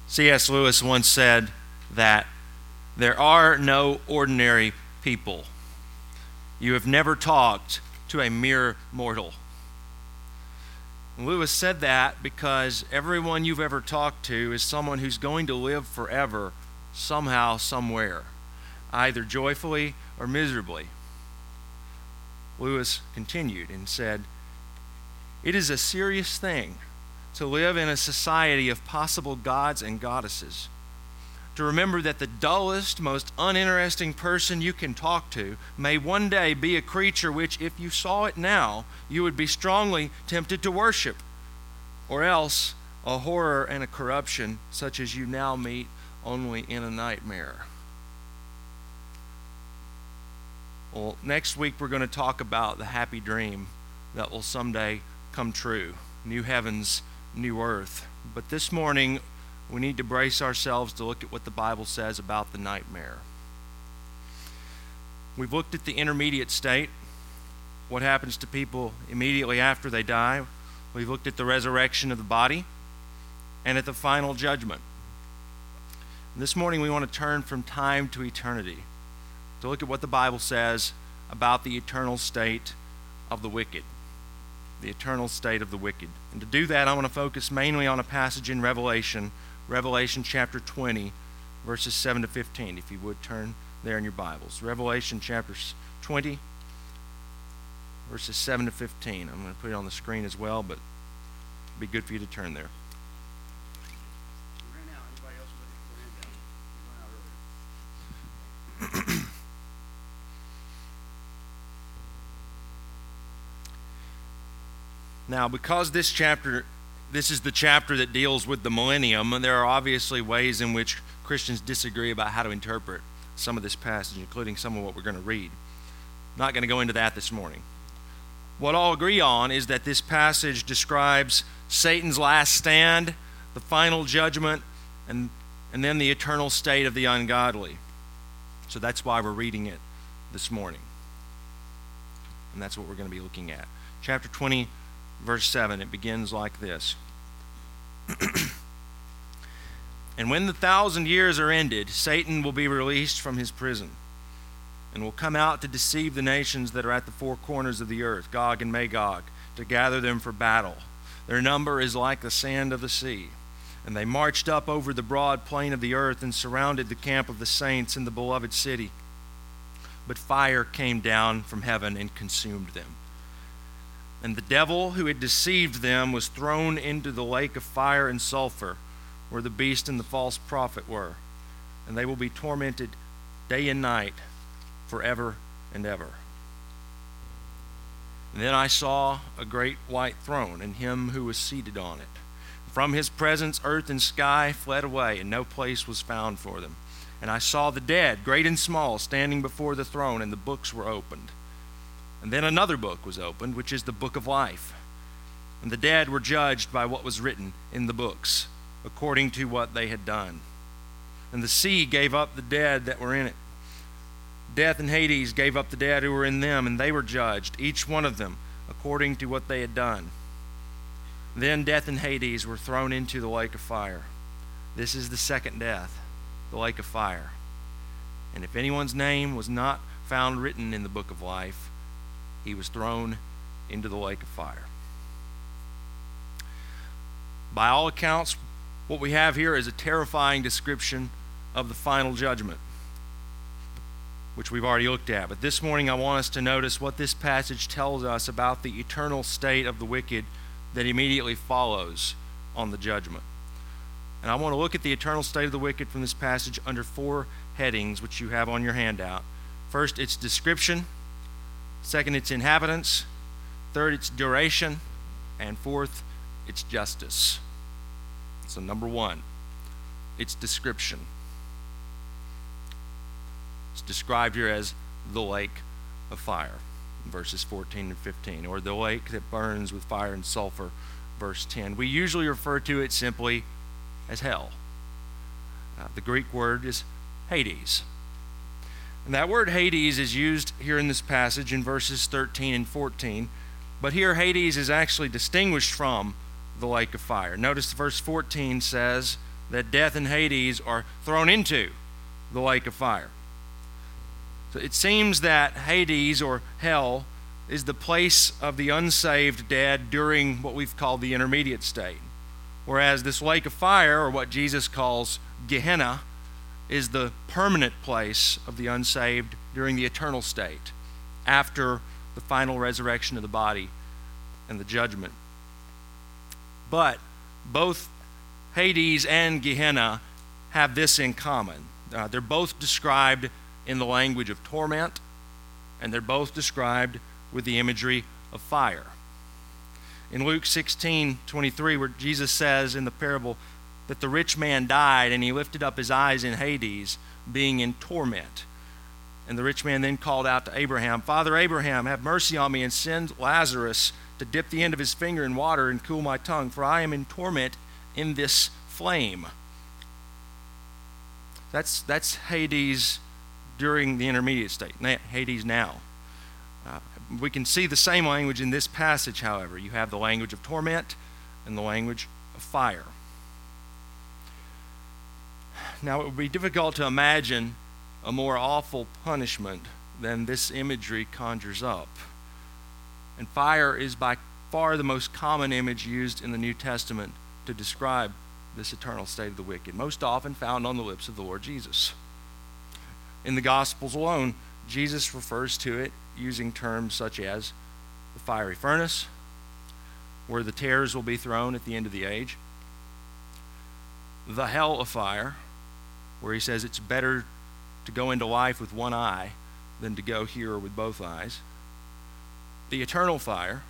C.S. Lewis once said that there are no ordinary people. You have never talked to a mere mortal. Lewis said that because everyone you've ever talked to is someone who's going to live forever somehow, somewhere, either joyfully or miserably. Lewis continued and said, "It is a serious thing to live in a society of possible gods and goddesses, to remember that the dullest, most uninteresting person you can talk to may one day be a creature which, if you saw it now, you would be strongly tempted to worship, or else a horror and a corruption such as you now meet only in a nightmare." Well, next week we're going to talk about the happy dream that will someday come true. New heavens, new earth. But this morning, we need to brace ourselves to look at what the Bible says about the nightmare. We've looked at the intermediate state, what happens to people immediately after they die. We've looked at the resurrection of the body and at the final judgment. And this morning, we want to turn from time to eternity to look at what the Bible says about the eternal state of the wicked. The eternal state of the wicked. And to do that, I want to focus mainly on a passage in Revelation chapter 20, verses 7 to 15. If you would turn there in your Bibles. Revelation chapter 20, verses 7 to 15. I'm going to put it on the screen as well, but it'd be good for you to turn there. Now, because this is the chapter that deals with the millennium, and there are obviously ways in which Christians disagree about how to interpret some of this passage, including some of what we're going to read. I'm not going to go into that this morning. What all agree on is that this passage describes Satan's last stand, the final judgment, and then the eternal state of the ungodly. So that's why we're reading it this morning. And that's what we're going to be looking at. Chapter 20, verse 7, it begins like this. "And when the 1,000 years are ended, Satan will be released from his prison and will come out to deceive the nations that are at the four corners of the earth, Gog and Magog, to gather them for battle. Their number is like the sand of the sea. And they marched up over the broad plain of the earth and surrounded the camp of the saints in the beloved city. But fire came down from heaven and consumed them. And the devil who had deceived them was thrown into the lake of fire and sulfur, where the beast and the false prophet were. And they will be tormented day and night forever and ever. And then I saw a great white throne, and him who was seated on it. From his presence earth and sky fled away, and no place was found for them. And I saw the dead, great and small, standing before the throne, and the books were opened. And then another book was opened, which is the book of life. And the dead were judged by what was written in the books, according to what they had done. And the sea gave up the dead that were in it. Death and Hades gave up the dead who were in them, and they were judged, each one of them, according to what they had done. Then death and Hades were thrown into the lake of fire. This is the second death, the lake of fire. And if anyone's name was not found written in the book of life, he was thrown into the lake of fire." By all accounts, what we have here is a terrifying description of the final judgment, which we've already looked at. But this morning I want us to notice what this passage tells us about the eternal state of the wicked that immediately follows on the judgment. And I want to look at the eternal state of the wicked from this passage under four headings, which you have on your handout. First, its description. Second, its inhabitants. Third, its duration. And fourth, its justice. So number one, its description. It's described here as the lake of fire, verses 14 and 15, or the lake that burns with fire and sulfur, verse 10. We usually refer to it simply as hell. The Greek word is Hades. And that word Hades is used here in this passage in verses 13 and 14. But here Hades is actually distinguished from the lake of fire. Notice verse 14 says that death and Hades are thrown into the lake of fire. So it seems that Hades, or hell, is the place of the unsaved dead during what we've called the intermediate state, whereas this lake of fire, or what Jesus calls Gehenna, is the permanent place of the unsaved during the eternal state, after the final resurrection of the body and the judgment. But both Hades and Gehenna have this in common. They're both described in the language of torment, and they're both described with the imagery of fire. In Luke 16:23, where Jesus says in the parable that the rich man died and he lifted up his eyes in Hades, being in torment. And the rich man then called out to Abraham, "Father Abraham, have mercy on me and send Lazarus to dip the end of his finger in water and cool my tongue, for I am in torment in this flame." That's Hades during the intermediate state, Hades now. We can see the same language in this passage, however. You have the language of torment and the language of fire. Now, it would be difficult to imagine a more awful punishment than this imagery conjures up. And fire is by far the most common image used in the New Testament to describe this eternal state of the wicked, most often found on the lips of the Lord Jesus. In the Gospels alone, Jesus refers to it using terms such as the fiery furnace, where the tares will be thrown at the end of the age, the hell of fire, where he says it's better to go into life with one eye than to go here with both eyes, the eternal fire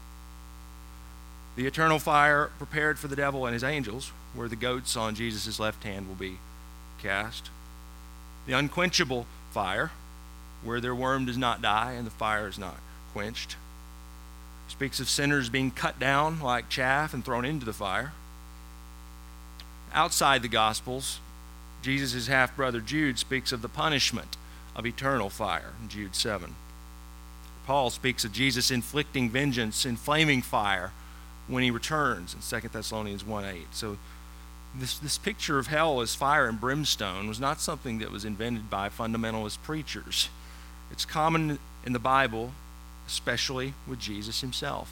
prepared for the devil and his angels, where the goats on Jesus' left hand will be cast, the unquenchable fire, where their worm does not die and the fire is not quenched. It speaks of sinners being cut down like chaff and thrown into the fire. Outside the Gospels, Jesus' half-brother Jude speaks of the punishment of eternal fire in Jude 7. Paul speaks of Jesus inflicting vengeance in flaming fire when he returns in 2 Thessalonians 1:8. So this picture of hell as fire and brimstone was not something that was invented by fundamentalist preachers. It's common in the Bible, especially with Jesus himself.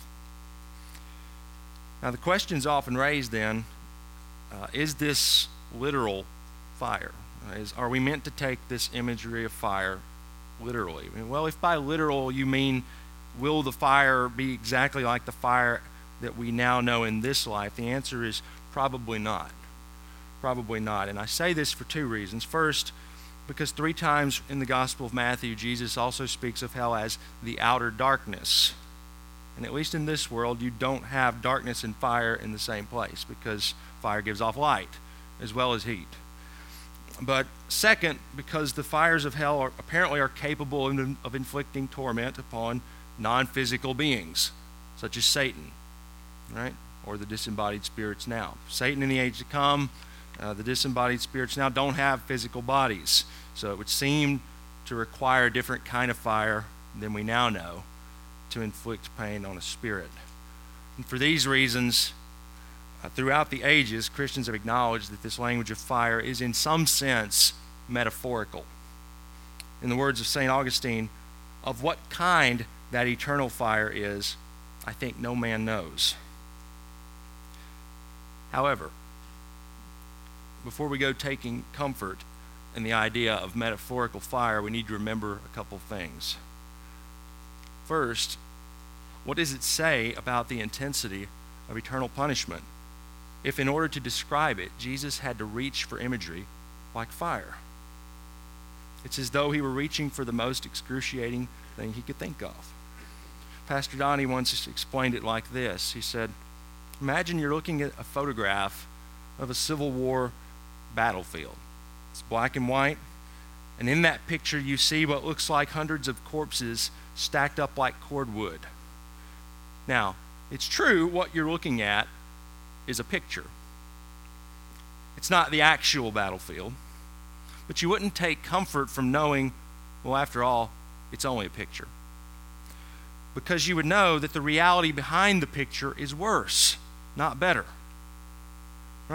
Now the question is often raised then, is this literal fire? Are we meant to take this imagery of fire literally? Well, if by literal you mean, will the fire be exactly like the fire that we now know in this life? The answer is probably not. Probably not. And I say this for two reasons. First, because 3 times in the Gospel of Matthew, Jesus also speaks of hell as the outer darkness. And at least in this world, you don't have darkness and fire in the same place, because fire gives off light as well as heat. But second, because the fires of hell apparently are capable of inflicting torment upon non-physical beings, such as Satan, right? Or the disembodied spirits now. Satan in the age to come, the disembodied spirits now don't have physical bodies. So it would seem to require a different kind of fire than we now know to inflict pain on a spirit. And for these reasons, throughout the ages, Christians have acknowledged that this language of fire is in some sense metaphorical. In the words of St. Augustine, of what kind that eternal fire is, I think no man knows. However, before we go taking comfort in the idea of metaphorical fire, we need to remember a couple things. First, what does it say about the intensity of eternal punishment if, in order to describe it, Jesus had to reach for imagery like fire? It's as though he were reaching for the most excruciating thing he could think of. Pastor Donnie once explained it like this. He said, imagine you're looking at a photograph of a Civil War battlefield. It's black and white, and in that picture you see what looks like hundreds of corpses stacked up like cordwood. Now, it's true what you're looking at is a picture. It's not the actual battlefield, but you wouldn't take comfort from knowing, well, after all, it's only a picture. Because you would know that the reality behind the picture is worse, not better. Right?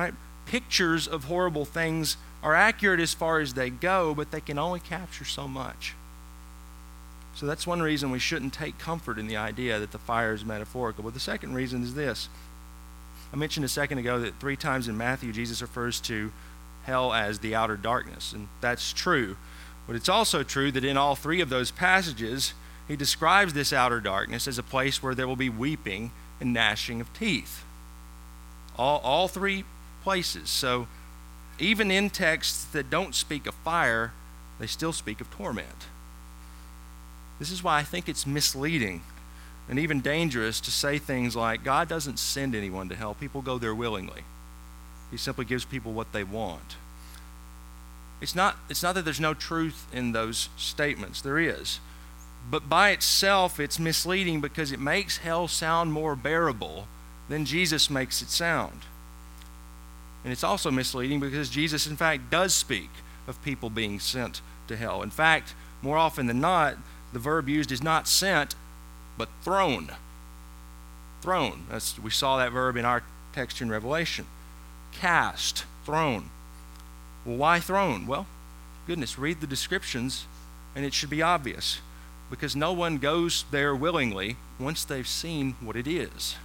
pictures of horrible things are accurate as far as they go, but they can only capture so much. So that's one reason we shouldn't take comfort in the idea that the fire is metaphorical. But the second reason is this. I mentioned a second ago that 3 times in Matthew, Jesus refers to hell as the outer darkness, and that's true. But it's also true that in all 3 of those passages, he describes this outer darkness as a place where there will be weeping and gnashing of teeth. All 3 places. So even in texts that don't speak of fire, they still speak of torment. This is why I think it's misleading and even dangerous to say things like, God doesn't send anyone to hell. People go there willingly. He simply gives people what they want. It's not that there's no truth in those statements. There is. But by itself, it's misleading because it makes hell sound more bearable than Jesus makes it sound. And it's also misleading because Jesus, in fact, does speak of people being sent to hell. In fact, more often than not, the verb used is not sent, but thrown. Thrown. We saw that verb in our text in Revelation. Cast, thrown. Well, why thrown? Well, goodness, read the descriptions, and it should be obvious. Because no one goes there willingly once they've seen what it is.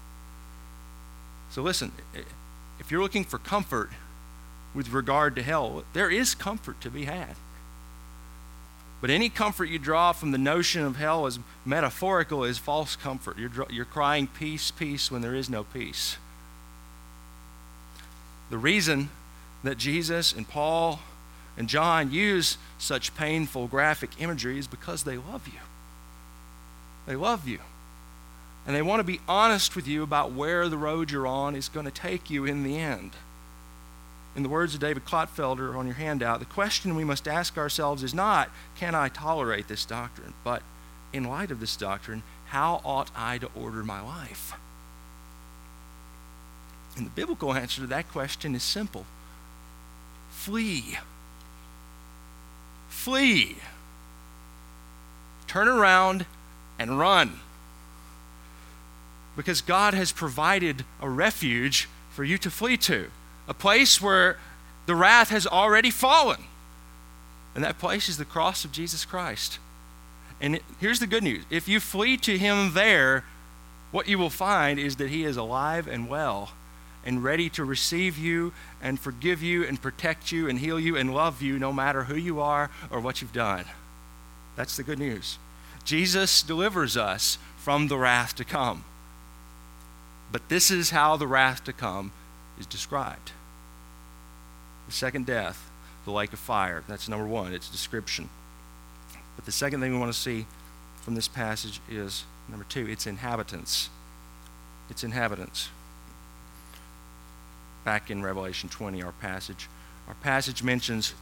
So listen, if you're looking for comfort with regard to hell, there is comfort to be had. But any comfort you draw from the notion of hell as metaphorical is false comfort. You're crying peace, peace when there is no peace. The reason that Jesus and Paul and John use such painful graphic imagery is because they love you. They love you. And they want to be honest with you about where the road you're on is going to take you in the end. In the words of David Klotfelder on your handout, the question we must ask ourselves is not, can I tolerate this doctrine? But in light of this doctrine, how ought I to order my life? And the biblical answer to that question is simple. Flee. Flee. Turn around and run. Because God has provided a refuge for you to flee to. A place where the wrath has already fallen. And that place is the cross of Jesus Christ. And here's the good news. If you flee to him there, what you will find is that he is alive and well and ready to receive you and forgive you and protect you and heal you and love you no matter who you are or what you've done. That's the good news. Jesus delivers us from the wrath to come. But this is how the wrath to come is described. The second death, the lake of fire. That's number 1, its description. But the second thing we want to see from this passage is, number 2, its inhabitants. Its inhabitants. Back in Revelation 20, our passage mentions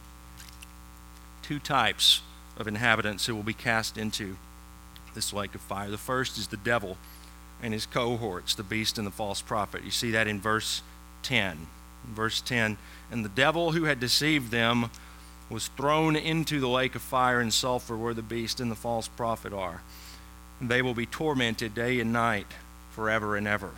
2 types of inhabitants who will be cast into this lake of fire. The first is the devil and his cohorts, the beast and the false prophet. You see that in verse 10. In verse 10, and the devil who had deceived them was thrown into the lake of fire and sulfur where the beast and the false prophet are. And they will be tormented day and night forever and ever.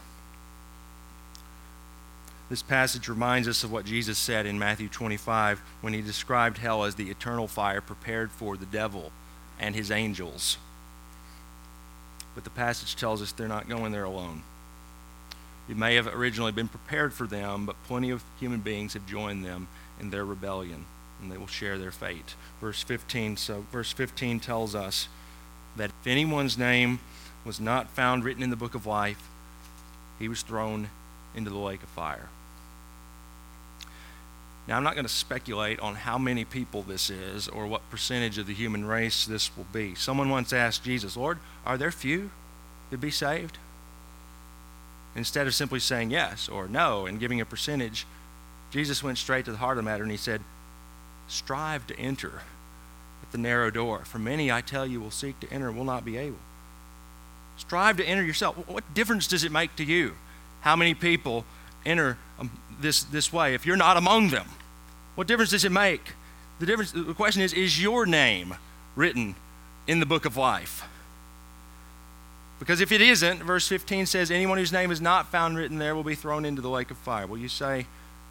This passage reminds us of what Jesus said in Matthew 25 when he described hell as the eternal fire prepared for the devil and his angels. But the passage tells us they're not going there alone. It may have originally been prepared for them, but plenty of human beings have joined them in their rebellion, and they will share their fate. Verse 15 tells us that if anyone's name was not found written in the book of life, he was thrown into the lake of fire. Now, I'm not going to speculate on how many people this is or what percentage of the human race this will be. Someone once asked Jesus, Lord, are there few that be saved? Instead of simply saying yes or no and giving a percentage, Jesus went straight to the heart of the matter and he said, strive to enter at the narrow door. For many, I tell you, will seek to enter and will not be able. Strive to enter yourself. What difference does it make to you how many people enter this way if you're not among them? What difference does it make? The question is your name written in the book of life? Because if it isn't, verse 15 says, anyone whose name is not found written there will be thrown into the lake of fire. Well, you say,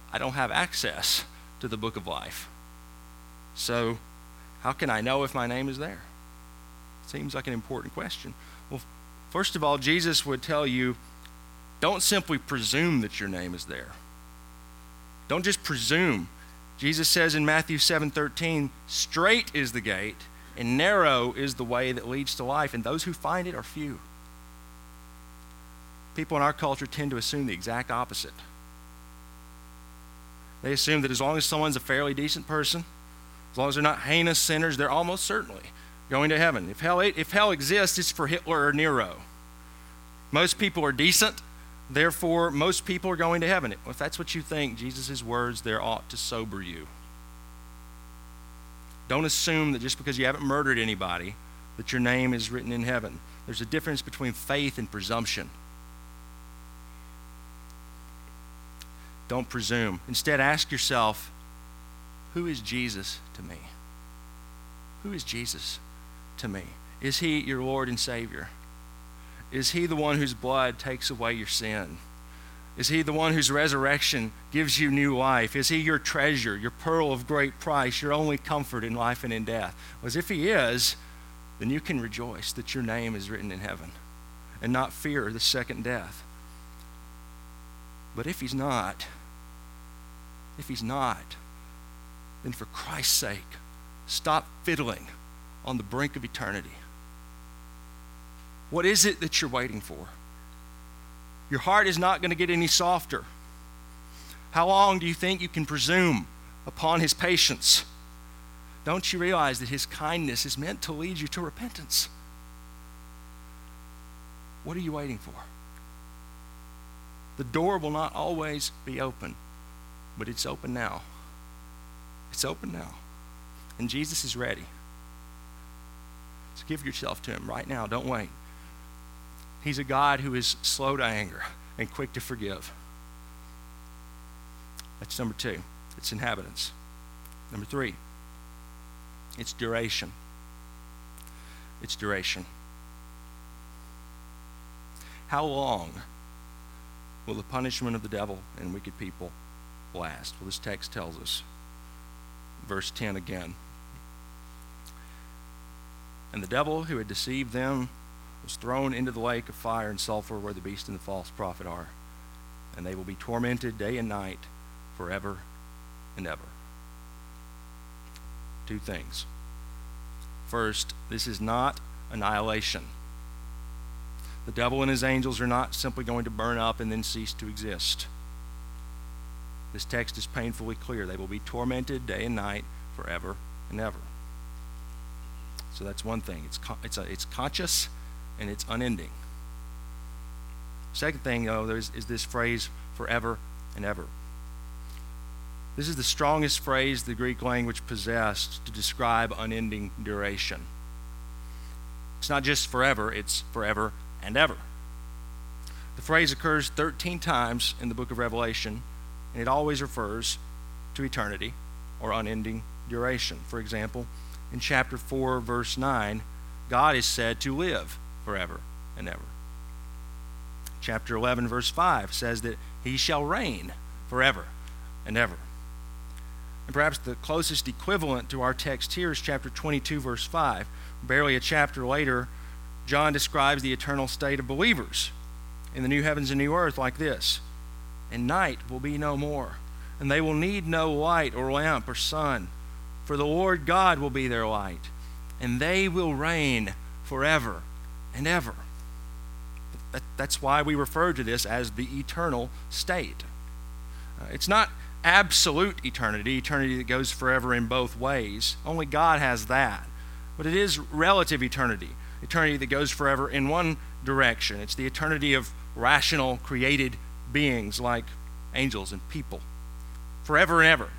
I don't have access to the book of life. So how can I know if my name is there? Seems like an important question. Well, first of all, Jesus would tell you, don't simply presume that your name is there. Don't just presume. Jesus says in Matthew 7:13, straight is the gate and narrow is the way that leads to life, and those who find it are few. People in our culture tend to assume the exact opposite. They assume that as long as someone's a fairly decent person, as long as they're not heinous sinners, they're almost certainly going to heaven. If hell exists, it's for Hitler or Nero. Most people are decent, therefore most people are going to heaven. If that's what you think, Jesus' words there ought to sober you. Don't assume that just because you haven't murdered anybody, that your name is written in heaven. There's a difference between faith and presumption. Don't presume. Instead, ask yourself, who is Jesus to me? Who is Jesus to me? Is he your Lord and Savior? Is he the one whose blood takes away your sin? Is he the one whose resurrection gives you new life? Is he your treasure, your pearl of great price, your only comfort in life and in death? Well, if he is, then you can rejoice that your name is written in heaven and not fear the second death. But if he's not, then for Christ's sake, stop fiddling on the brink of eternity. What is it that you're waiting for? Your heart is not going to get any softer. How long do you think you can presume upon his patience? Don't you realize that his kindness is meant to lead you to repentance? What are you waiting for? The door will not always be open, but it's open now. It's open now. And Jesus is ready. So give yourself to him right now. Don't wait. He's a God who is slow to anger and quick to forgive. That's number 2. It's inhabitants. Number 3. It's duration. It's duration. How long will the punishment of the devil and wicked people last? Well, this text tells us. Verse 10 again. And the devil who had deceived them was thrown into the lake of fire and sulfur where the beast and the false prophet are. And they will be tormented day and night forever and ever. 2 things. First, this is not annihilation. The devil and his angels are not simply going to burn up and then cease to exist. This text is painfully clear. They will be tormented day and night forever and ever. So that's one thing. It's conscious and it's unending. Second thing, though, is this phrase, forever and ever. This is the strongest phrase the Greek language possessed to describe unending duration. It's not just forever, it's forever and ever. The phrase occurs 13 times in the book of Revelation, and it always refers to eternity or unending duration. For example, in chapter 4, verse 9, God is said to live forever and ever. Chapter 11, verse 5 says that he shall reign forever and ever. And perhaps the closest equivalent to our text here is chapter 22, verse 5. Barely a chapter later, John describes the eternal state of believers in the new heavens and new earth like this. And night will be no more, and they will need no light or lamp or sun, for the Lord God will be their light, and they will reign forever and ever. That's why we refer to this as the eternal state. It's not absolute eternity that goes forever in both ways. Only God has that. But it is relative eternity that goes forever in one direction. It's the eternity of rational, created beings like angels and people, forever and ever.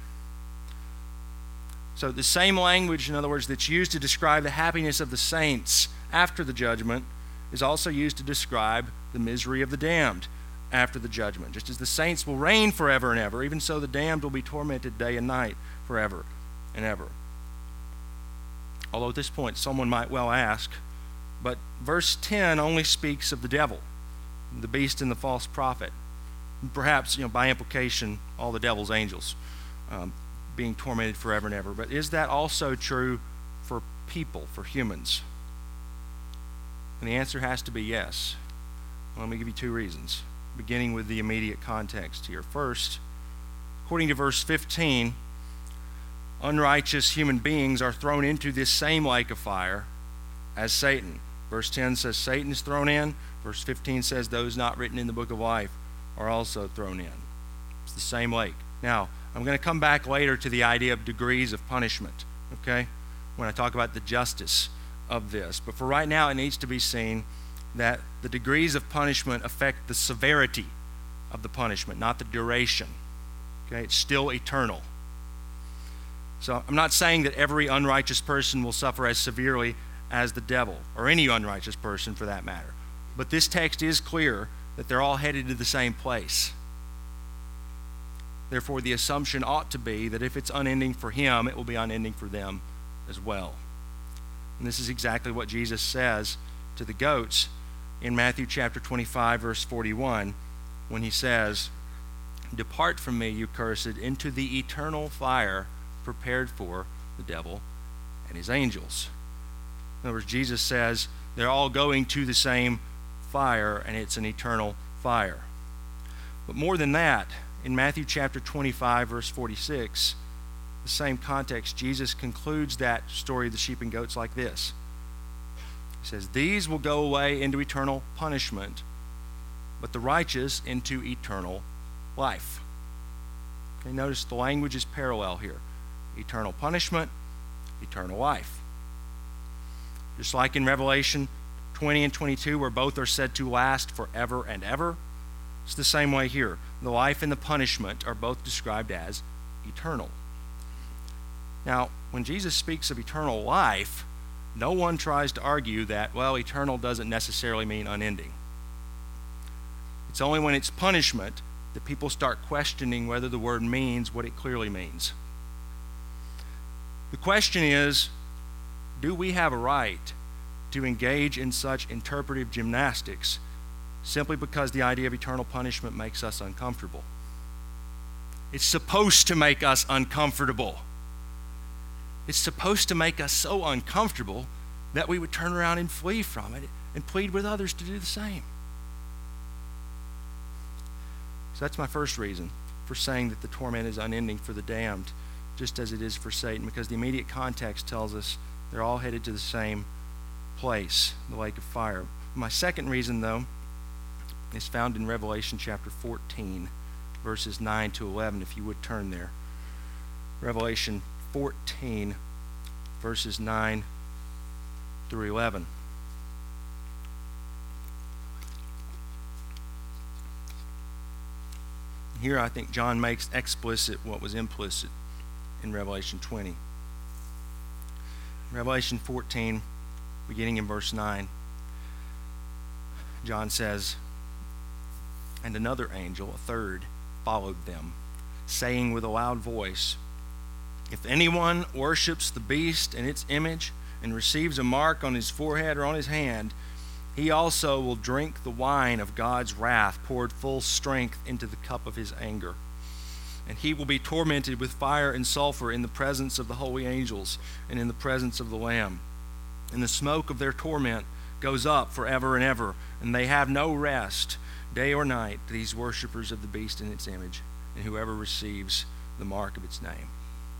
So the same language, in other words, that's used to describe the happiness of the saints after the judgment is also used to describe the misery of the damned after the judgment. Just as the saints will reign forever and ever, even so the damned will be tormented day and night forever and ever. Although at this point someone might well ask, but verse 10 only speaks of the devil, the beast and the false prophet. Perhaps, by implication, all the devil's angels being tormented forever and ever. But is that also true for people, for humans? And the answer has to be yes. Let me give you two reasons, beginning with the immediate context here. First, according to verse 15, unrighteous human beings are thrown into this same lake of fire as Satan. Verse 10 says Satan is thrown in. Verse 15 says those not written in the book of life are also thrown in. It's the same lake. Now, I'm going to come back later to the idea of degrees of punishment, okay, when I talk about the justice of this. But for right now, it needs to be seen that the degrees of punishment affect the severity of the punishment, not the duration. Okay, it's still eternal. So I'm not saying that every unrighteous person will suffer as severely as the devil, or any unrighteous person for that matter. But this text is clear that they're all headed to the same place. Therefore, the assumption ought to be that if it's unending for him, it will be unending for them as well. And this is exactly what Jesus says to the goats in Matthew chapter 25, verse 41, when he says, "Depart from me, you cursed, into the eternal fire prepared for the devil and his angels." In other words, Jesus says they're all going to the same fire, and it's an eternal fire. But more than that, in Matthew chapter 25, verse 46, the same context, Jesus concludes that story of the sheep and goats like this. He says, "These will go away into eternal punishment, but the righteous into eternal life." Okay, notice the language is parallel here. Eternal punishment, eternal life. Just like in Revelation 20 and 22, where both are said to last forever and ever, it's the same way here. The life and the punishment are both described as eternal. Now, when Jesus speaks of eternal life, no one tries to argue that, well, eternal doesn't necessarily mean unending. It's only when it's punishment that people start questioning whether the word means what it clearly means. The question is, do we have a right to engage in such interpretive gymnastics simply because the idea of eternal punishment makes us uncomfortable? It's supposed to make us uncomfortable. It's supposed to make us so uncomfortable that we would turn around and flee from it and plead with others to do the same. So that's my first reason for saying that the torment is unending for the damned, just as it is for Satan, because the immediate context tells us they're all headed to the same place, the lake of fire. My second reason, though, is found in Revelation chapter 14, verses 9 to 11, if you would turn there. Revelation 14, verses 9 through 11. Here I think John makes explicit what was implicit in Revelation 20. Revelation 14, beginning in verse 9, John says, "And another angel, a third, followed them, saying with a loud voice, 'If anyone worships the beast and its image and receives a mark on his forehead or on his hand, he also will drink the wine of God's wrath, poured full strength into the cup of his anger. And he will be tormented with fire and sulfur in the presence of the holy angels and in the presence of the Lamb. And the smoke of their torment goes up forever and ever, and they have no rest, day or night, these worshipers of the beast and its image, and whoever receives the mark of its name.'"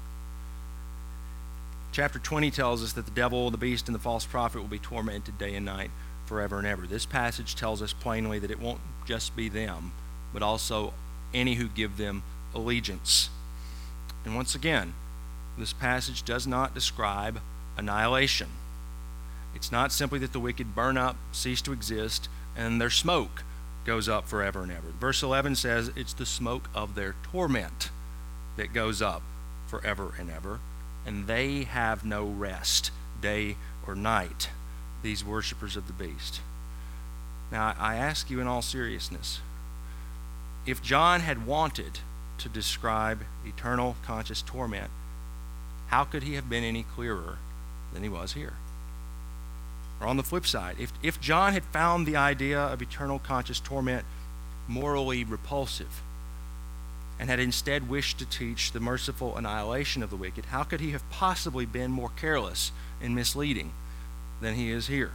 Chapter 20 tells us that the devil, the beast, and the false prophet will be tormented day and night forever and ever. This passage tells us plainly that it won't just be them, but also any who give them allegiance. And once again, this passage does not describe annihilation. It's not simply that the wicked burn up, cease to exist, and their smoke goes up forever and ever. Verse 11 says it's the smoke of their torment that goes up forever and ever, and they have no rest, day or night, these worshipers of the beast. Now, I ask you in all seriousness, if John had wanted to describe eternal conscious torment, how could he have been any clearer than he was here? Or on the flip side, if John had found the idea of eternal conscious torment morally repulsive, and had instead wished to teach the merciful annihilation of the wicked, how could he have possibly been more careless and misleading than he is here?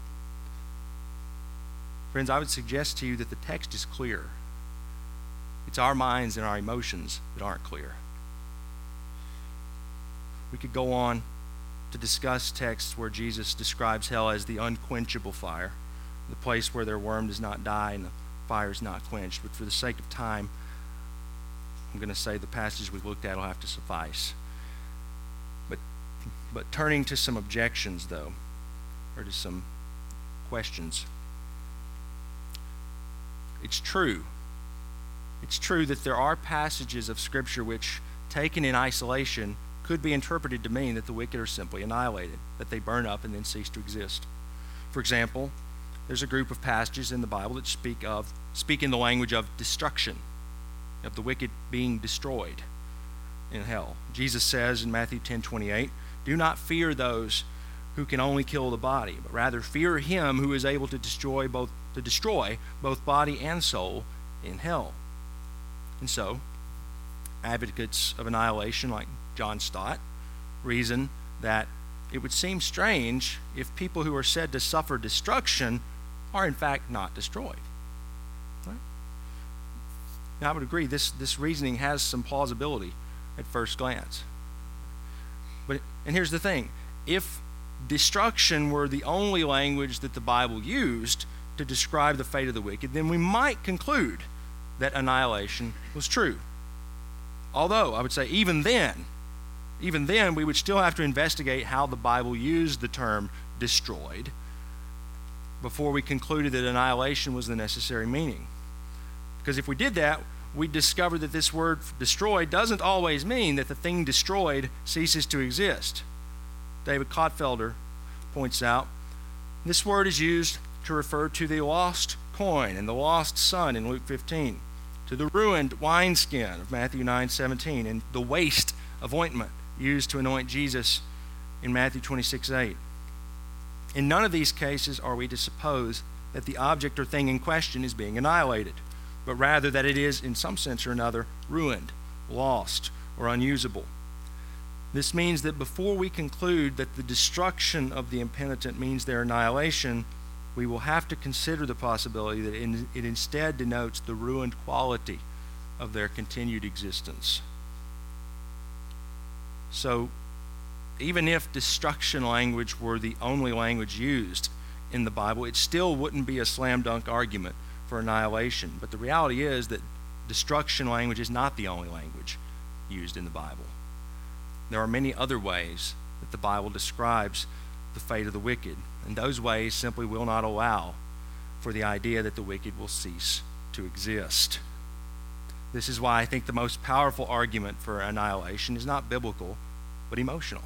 Friends, I would suggest to you that the text is clear. It's our minds and our emotions that aren't clear. We could go on to discuss texts where Jesus describes hell as the unquenchable fire, the place where their worm does not die and the fire is not quenched. But for the sake of time, I'm going to say the passage we looked at will have to suffice. But turning to some objections, though, or to some questions. It's true that there are passages of Scripture which, taken in isolation, could be interpreted to mean that the wicked are simply annihilated, that they burn up and then cease to exist. For example, there's a group of passages in the Bible that speak in the language of destruction, of the wicked being destroyed in hell. Jesus says in Matthew 10:28, "Do not fear those who can only kill the body, but rather fear him who is able to destroy both body and soul in hell." And so, advocates of annihilation like John Stott reason that it would seem strange if people who are said to suffer destruction are in fact not destroyed. Right? Now, I would agree this reasoning has some plausibility at first glance. And here's the thing. If destruction were the only language that the Bible used to describe the fate of the wicked, then we might conclude that annihilation was true. Although, I would say even then we would still have to investigate how the Bible used the term destroyed before we concluded that annihilation was the necessary meaning. Because if we did that, we'd discover that this word destroyed doesn't always mean that the thing destroyed ceases to exist. David Clotfelder points out, this word is used to refer to the lost coin and the lost son in Luke 15, to the ruined wineskin of Matthew 9:17, and the waste of ointment used to anoint Jesus in Matthew 26:8. In none of these cases are we to suppose that the object or thing in question is being annihilated, but rather that it is, in some sense or another, ruined, lost, or unusable. This means that before we conclude that the destruction of the impenitent means their annihilation, we will have to consider the possibility that it instead denotes the ruined quality of their continued existence. So, even if destruction language were the only language used in the Bible, it still wouldn't be a slam dunk argument for annihilation. But the reality is that destruction language is not the only language used in the Bible. There are many other ways that the Bible describes the fate of the wicked, and those ways simply will not allow for the idea that the wicked will cease to exist. This is why I think the most powerful argument for annihilation is not biblical, but emotional.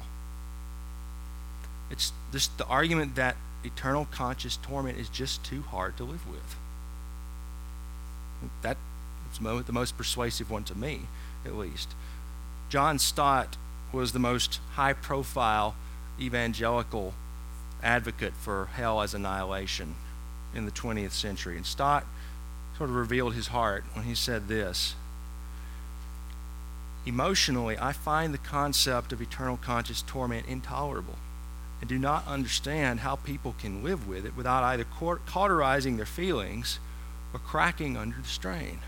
It's just the argument that eternal conscious torment is just too hard to live with. That's the most persuasive one to me, at least. John Stott was the most high-profile evangelical advocate for hell as annihilation in the 20th century. And Stott sort of revealed his heart when he said this: "Emotionally, I find the concept of eternal conscious torment intolerable and do not understand how people can live with it without either cauterizing their feelings or cracking under the strain."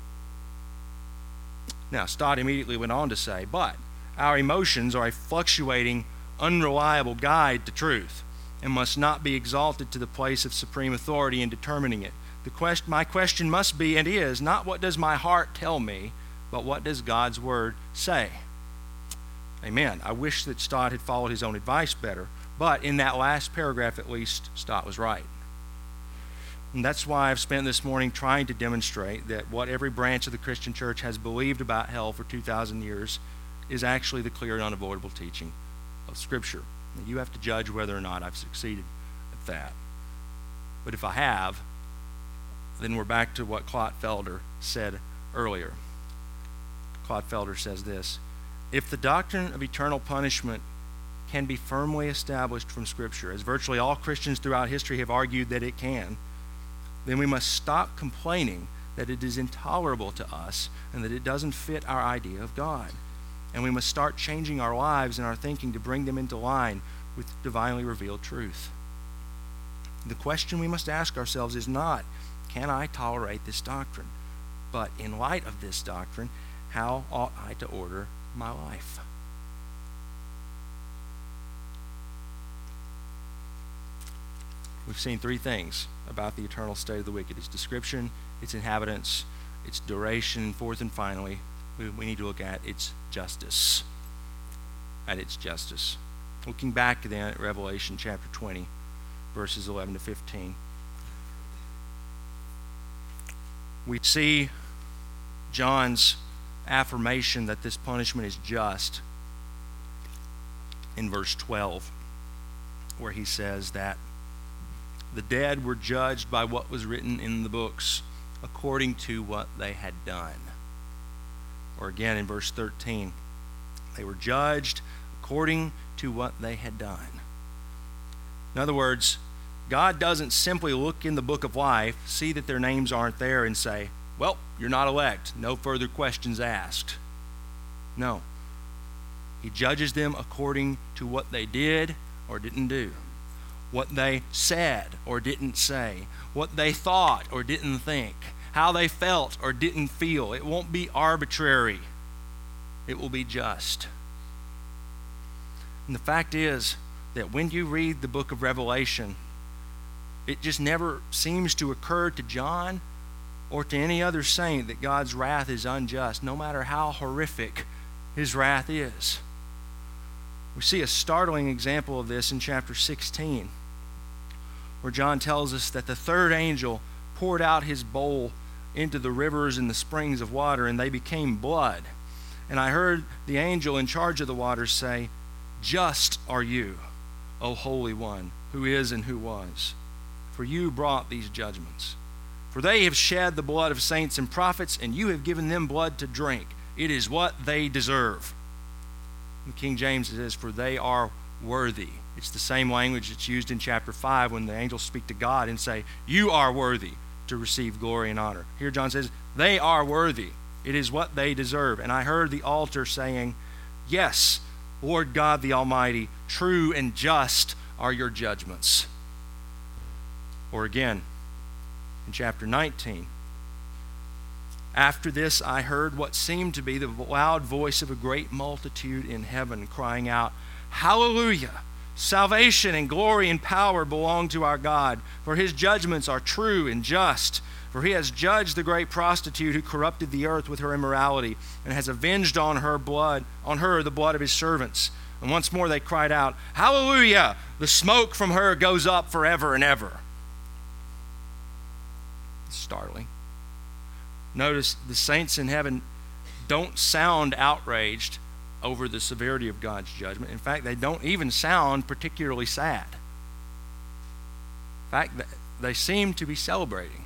Now, Stott immediately went on to say, "But our emotions are a fluctuating, unreliable guide to truth and must not be exalted to the place of supreme authority in determining it. My question must be and is not what does my heart tell me, but what does God's word say?" Amen. I wish that Stott had followed his own advice better, but in that last paragraph at least, Stott was right. And that's why I've spent this morning trying to demonstrate that what every branch of the Christian church has believed about hell for 2,000 years is actually the clear and unavoidable teaching of Scripture. And you have to judge whether or not I've succeeded at that. But if I have, then we're back to what Clotfelder said earlier. Clotfelder says this: "If the doctrine of eternal punishment can be firmly established from Scripture, as virtually all Christians throughout history have argued that it can, then we must stop complaining that it is intolerable to us and that it doesn't fit our idea of God. And we must start changing our lives and our thinking to bring them into line with divinely revealed truth. The question we must ask ourselves is not, can I tolerate this doctrine? But in light of this doctrine, how ought I to order my life? We've seen three things about the eternal state of the wicked: its description, its inhabitants, its duration, and fourth and finally, we need to look at its justice. At its justice. Looking back then at Revelation chapter 20, verses 11 to 15, we see John's affirmation that this punishment is just in verse 12, where he says that the dead were judged by what was written in the books according to what they had done. Or again in verse 13, they were judged according to what they had done. In other words, God doesn't simply look in the book of life, see that their names aren't there, and say, well, you're not elect, no further questions asked. No. He judges them according to what they did or didn't do, what they said or didn't say, what they thought or didn't think, how they felt or didn't feel. It won't be arbitrary. It will be just. And the fact is that when you read the book of Revelation, it just never seems to occur to John or to any other saint that God's wrath is unjust, no matter how horrific his wrath is. We see a startling example of this in chapter 16, where John tells us that the third angel poured out his bowl into the rivers and the springs of water, and they became blood. And I heard the angel in charge of the waters say, just are you, O Holy One, who is and who was, for you brought these judgments. For they have shed the blood of saints and prophets, and you have given them blood to drink. It is what they deserve. In King James it says, for they are worthy. It's the same language that's used in chapter 5 when the angels speak to God and say, you are worthy to receive glory and honor. Here John says, they are worthy. It is what they deserve. And I heard the altar saying, yes, Lord God the Almighty, true and just are your judgments. Or again, in chapter 19, after this I heard what seemed to be the loud voice of a great multitude in heaven crying out, hallelujah! Salvation and glory and power belong to our God, for his judgments are true and just. For he has judged the great prostitute who corrupted the earth with her immorality, and has avenged on her the blood of his servants. And once more they cried out, hallelujah! The smoke from her goes up forever and ever. It's startling. Notice the saints in heaven don't sound outraged over the severity of God's judgment. In fact, they don't even sound particularly sad. In fact, they seem to be celebrating.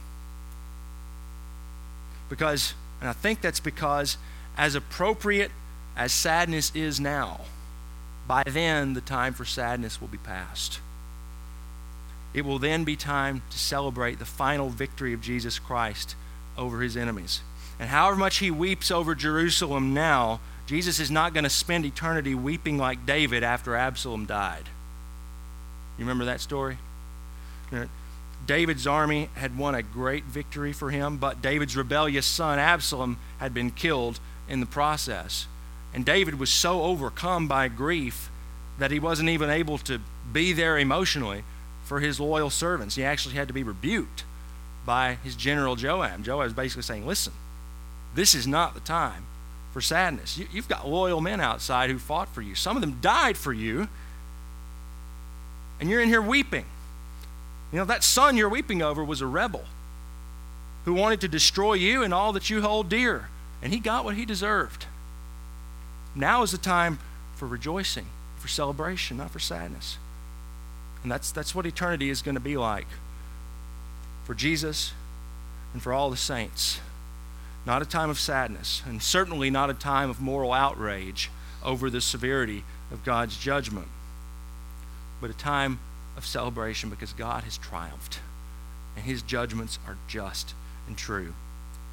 And I think that's because as appropriate as sadness is now, by then the time for sadness will be past. It will then be time to celebrate the final victory of Jesus Christ over his enemies. And however much he weeps over Jerusalem now, Jesus is not going to spend eternity weeping like David after Absalom died. You remember that story? David's army had won a great victory for him, but David's rebellious son Absalom had been killed in the process. And David was so overcome by grief that he wasn't even able to be there emotionally for his loyal servants. He actually had to be rebuked by his general Joab. Joab was basically saying, listen, this is not the time for sadness. You've got loyal men outside who fought for you. Some of them died for you, and you're in here weeping. You know, that son you're weeping over was a rebel who wanted to destroy you and all that you hold dear, and he got what he deserved. Now is the time for rejoicing, for celebration, not for sadness. And that's what eternity is going to be like for Jesus and for all the saints. Not a time of sadness, and certainly not a time of moral outrage over the severity of God's judgment, but a time of celebration because God has triumphed and his judgments are just and true.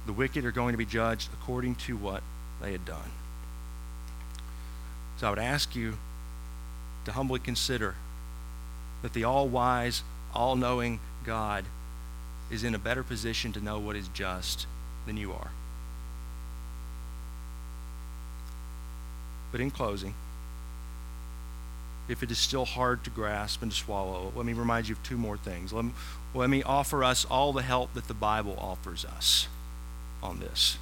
The wicked are going to be judged according to what they had done. So I would ask you to humbly consider that the all-wise, all-knowing God is in a better position to know what is just than you are. But in closing, if it is still hard to grasp and to swallow, let me remind you of two more things. Let me offer us all the help that the Bible offers us on this.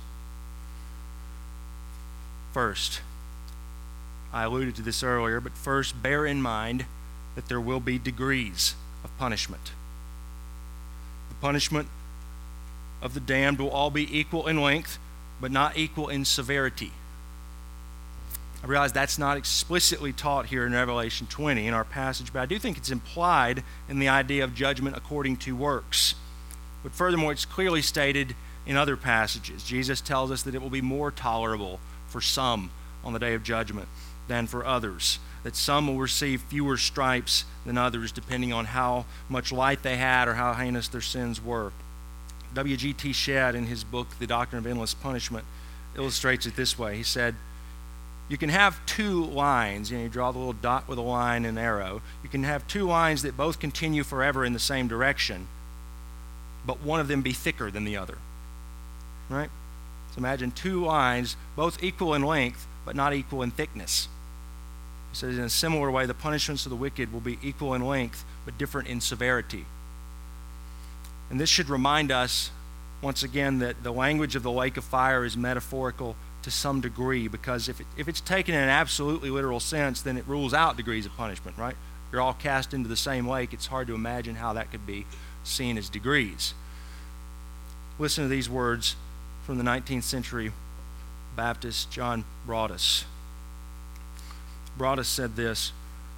First, I alluded to this earlier, but first, bear in mind that there will be degrees of punishment. The punishment of the damned will all be equal in length, but not equal in severity. I realize that's not explicitly taught here in Revelation 20 in our passage, but I do think it's implied in the idea of judgment according to works. But furthermore, it's clearly stated in other passages. Jesus tells us that it will be more tolerable for some on the day of judgment than for others, that some will receive fewer stripes than others depending on how much light they had or how heinous their sins were. W.G.T. Shedd, in his book, The Doctrine of Endless Punishment, illustrates it this way. He said, you can have two lines, you draw the little dot with a line and an arrow. You can have two lines that both continue forever in the same direction, but one of them be thicker than the other. Right? So imagine two lines, both equal in length, but not equal in thickness. He says in a similar way, the punishments of the wicked will be equal in length, but different in severity. And this should remind us, once again, that the language of the lake of fire is metaphorical to some degree, because if it's taken in an absolutely literal sense, then it rules out degrees of punishment, right? You're all cast into the same lake. It's hard to imagine how that could be seen as degrees. Listen to these words from the 19th century Baptist John Broadus. Broadus said this: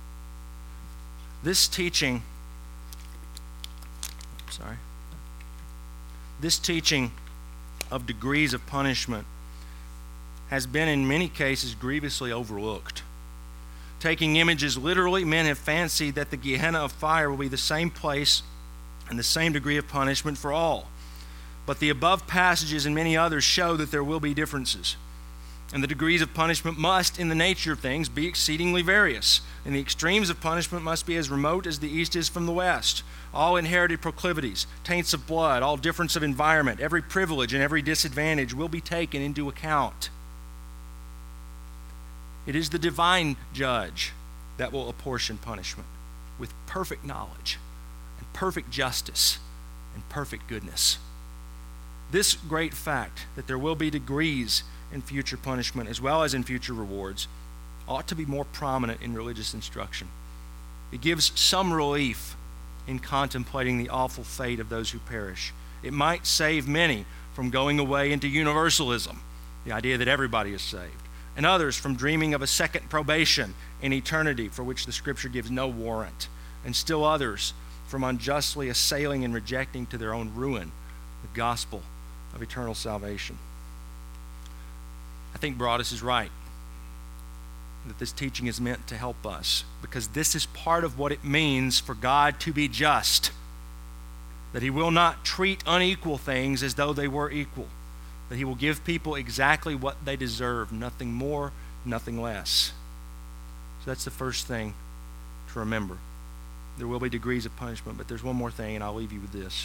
This teaching of degrees of punishment has been in many cases grievously overlooked. Taking images literally, men have fancied that the Gehenna of fire will be the same place and the same degree of punishment for all. But the above passages and many others show that there will be differences. And the degrees of punishment must, in the nature of things, be exceedingly various. And the extremes of punishment must be as remote as the east is from the west. All inherited proclivities, taints of blood, all difference of environment, every privilege and every disadvantage will be taken into account. It is the divine judge that will apportion punishment with perfect knowledge and perfect justice and perfect goodness. This great fact that there will be degrees in future punishment as well as in future rewards ought to be more prominent in religious instruction. It gives some relief in contemplating the awful fate of those who perish. It might save many from going away into universalism, the idea that everybody is saved, and others from dreaming of a second probation in eternity for which the Scripture gives no warrant, and still others from unjustly assailing and rejecting to their own ruin the gospel of eternal salvation. I think Broadus is right that this teaching is meant to help us, because this is part of what it means for God to be just, that He will not treat unequal things as though they were equal, that He will give people exactly what they deserve, nothing more, nothing less. So that's the first thing to remember. There will be degrees of punishment, but there's one more thing, and I'll leave you with this.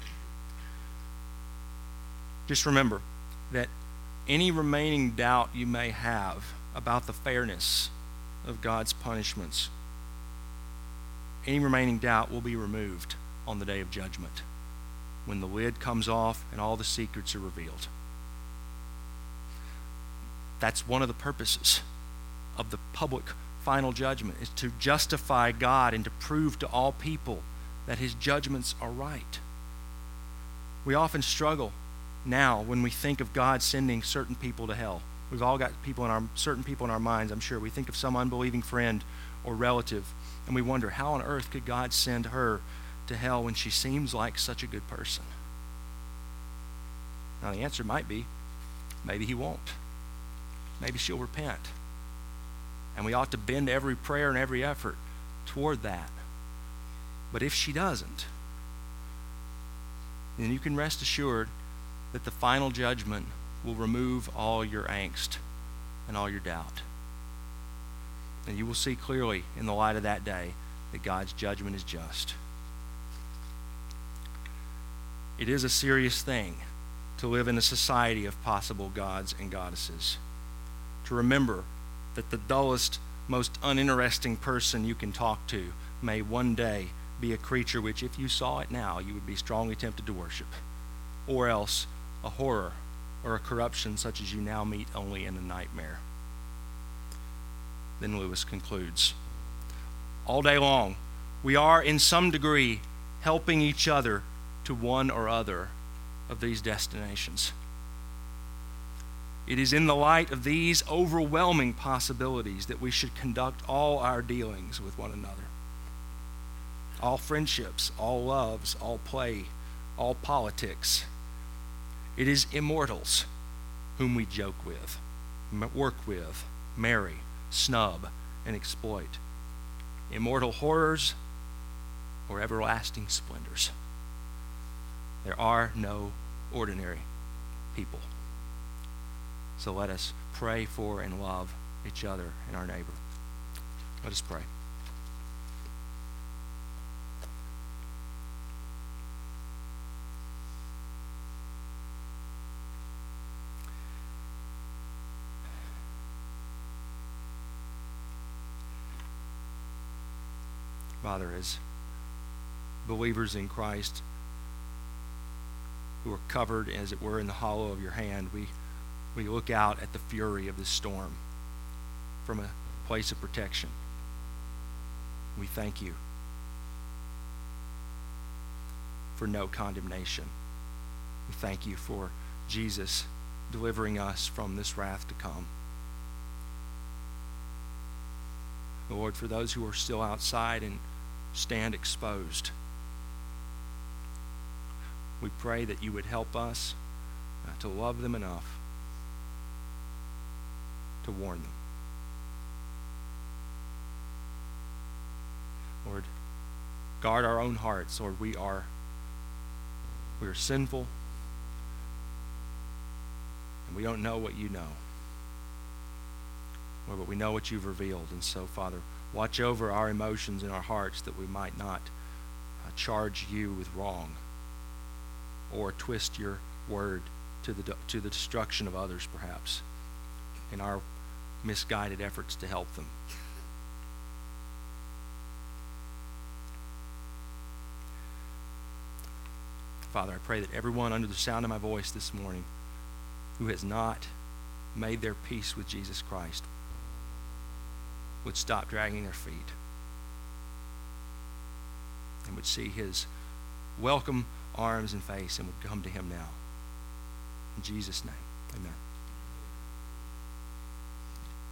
Just remember that any remaining doubt you may have about the fairness of God's punishments, any remaining doubt will be removed on the day of judgment, when the lid comes off and all the secrets are revealed. That's one of the purposes of the public final judgment, is to justify God and to prove to all people that His judgments are right. We often struggle now when we think of God sending certain people to hell. We've all got certain people in our minds, I'm sure. We think of some unbelieving friend or relative, and we wonder, how on earth could God send her to hell when she seems like such a good person? Now the answer might be, maybe He won't. Maybe she'll repent. And we ought to bend every prayer and every effort toward that. But if she doesn't, then you can rest assured that the final judgment will remove all your angst and all your doubt. And you will see clearly in the light of that day that God's judgment is just. It is a serious thing to live in a society of possible gods and goddesses. To remember that the dullest, most uninteresting person you can talk to may one day be a creature which, if you saw it now, you would be strongly tempted to worship. Or else a horror or a corruption such as you now meet only in a nightmare. Then Lewis concludes, all day long, we are in some degree helping each other to one or other of these destinations. It is in the light of these overwhelming possibilities that we should conduct all our dealings with one another. All friendships, all loves, all play, all politics. It is immortals whom we joke with, work with, marry, snub, and exploit. Immortal horrors or everlasting splendors. There are no ordinary people. So let us pray for and love each other and our neighbor. Let us pray. Father, as believers in Christ who are covered, as it were, in the hollow of your hand, we look out at the fury of this storm from a place of protection. We thank you for no condemnation. We thank you for Jesus delivering us from this wrath to come. Lord, for those who are still outside and stand exposed, we pray that you would help us to love them enough to warn them. Lord, guard our own hearts. Lord, we are sinful, and we don't know what you know. Lord, but we know what you've revealed. And so, Father, watch over our emotions and our hearts that we might not charge you with wrong or twist your word to the destruction of others, perhaps, in our misguided efforts to help them. Father, I pray that everyone under the sound of my voice this morning who has not made their peace with Jesus Christ would stop dragging their feet and would see his welcome arms and face and would come to him now. In Jesus' name, amen.